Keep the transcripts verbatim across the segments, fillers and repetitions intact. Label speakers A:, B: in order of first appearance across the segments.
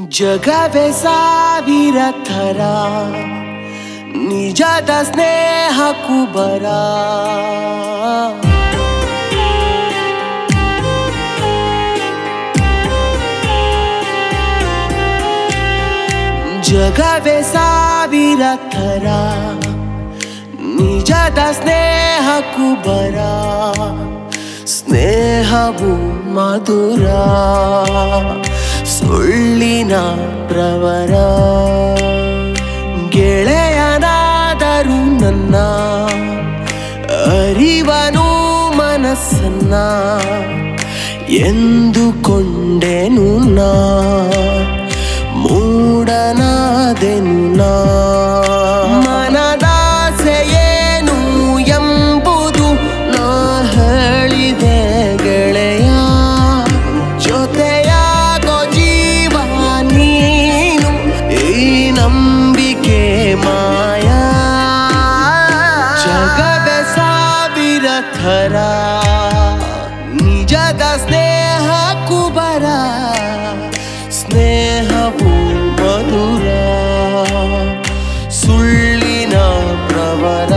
A: ಜಗವೇ ಸಾವಿರ ಥರ ನಿಜದ ಸ್ನೇಹ ಕುಬರ ಜಗವೇ ಸಾವಿರ ಥರ ನಿಜದ ಸ್ನೇಹ ಕುಬರ ಸ್ನೇಹವು ಮಧುರ ಸುಳ್ಳಿನ ಪ್ರವರ ಗೆಳೆಯನಾದರೂ ನನ್ನ ಅರಿವನು ಮನಸ್ಸನ್ನ ಎಂದುಕೊಂಡೆನು ನಾ ಮೂಡನಾದೆನು ನಾ ಮನದಾಸೆಯೇನು ಎಂಬುದು ನಾ ಹೇಳಿದೆ ಗೆಳೆಯ ಜೊತೆಯಾಗೋ ಜೀವ ನೀನು ಈ ನಂಬಿಕೆ ಮಾಯಾ ಜಗವೇ ಸಾವಿರ ಥರ ನಿಜದ ಸ್ನೇಹ ಕುಬರ ಸ್ನೇಹವು ಮಧುರ ಸುಳ್ಳಿನ ಪ್ರವರ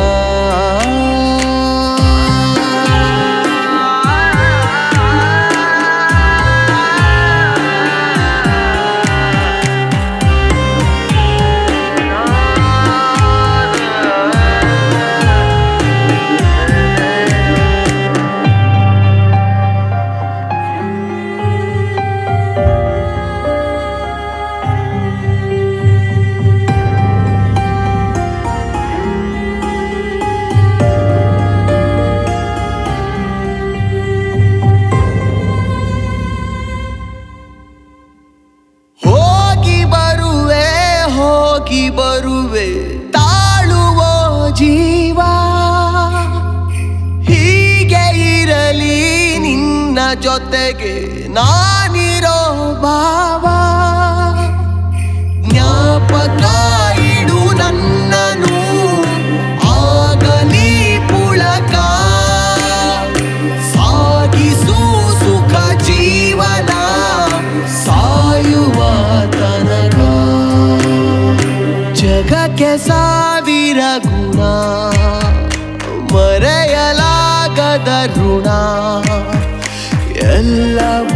A: ಬರುವೆ ತಾಳುವ ಜೀವ ಹೀಗೆ ಇರಲಿ ನಿನ್ನ ಜೊತೆಗೆ ನಾನಿರೋ ಭಾವ ಜ್ಞಾಪಕ ಇಡು ನನ್ನನು ಆಗಲಿ ಪುಳಕ ಸಾಗಿಸು ಸುಖ ಜೀವನ ಸಾಯುವ ತನಕ ಜಗಕ್ಕೆ ಸಾವಿರ ಗುಣ ಮರೆಯಲಾಗದ ಋಣ ಎಲ್ಲವೂ